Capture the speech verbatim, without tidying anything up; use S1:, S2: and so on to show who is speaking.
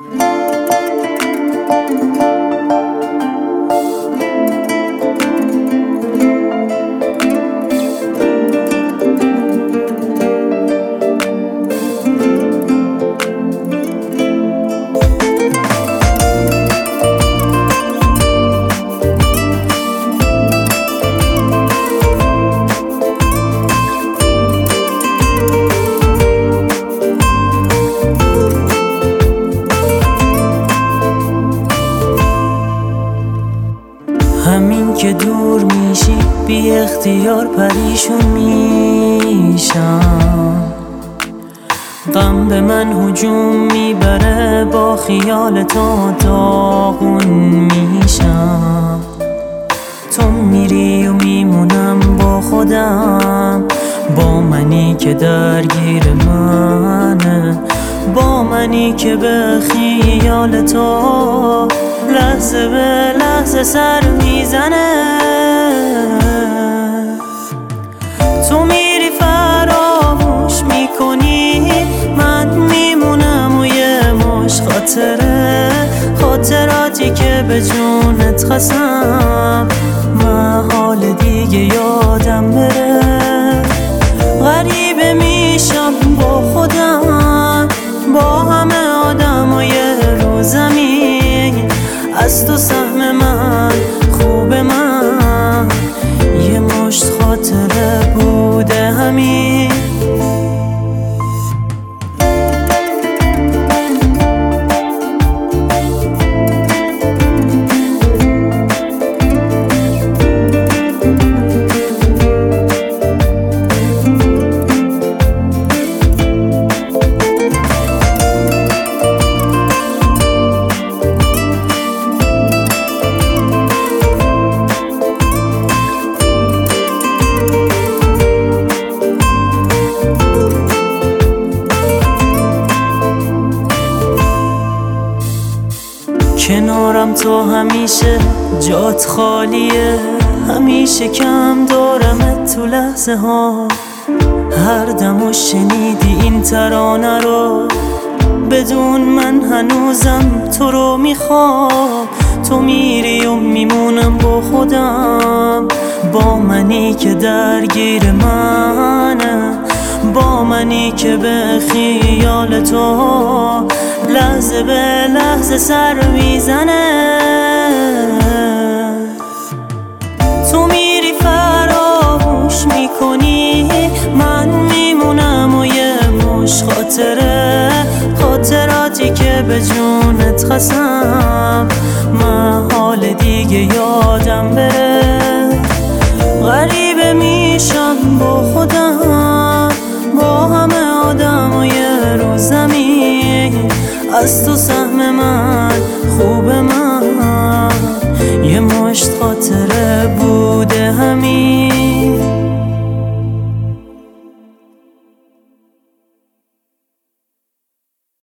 S1: همین که دور میشی بی اختیار پریشون میشم، غم به من هجوم میبره، با خیال تو داغون میشم. تو میری و میمونم با خودم، با منی که درگیر منه، با منی که به خیال تو لحظه به لحظه سر میزنه. تو میری فراموش میکنی، من میمونم و یه مش خاطره، خاطراتی که به جونت خستم محال دیگه یادم بره. غریبه میشم با خودم، با همه آدم و یه رو زمین، از تو سهم من خوب من یه مشت خاطره بوده همین. کنارم تو همیشه جات خالیه، همیشه کم دارمت تو لحظه ها. هر دمو شنیدی این ترانه رو، بدون من هنوزم تو رو میخوام. تو میری و میمونم با خودم، با منی که درگیر منه، با منی که به خیال تو لحظه به لحظه سر میزنه. تو میری فراموش میکنی، من میمونم و یه مش خاطره، خاطراتی که به جونت خستم محال دیگه یادم بره. غریبه میشم با خودم، با همه آدم و یه رو زمین، از تو سهم من خوب من یه مشت خاطره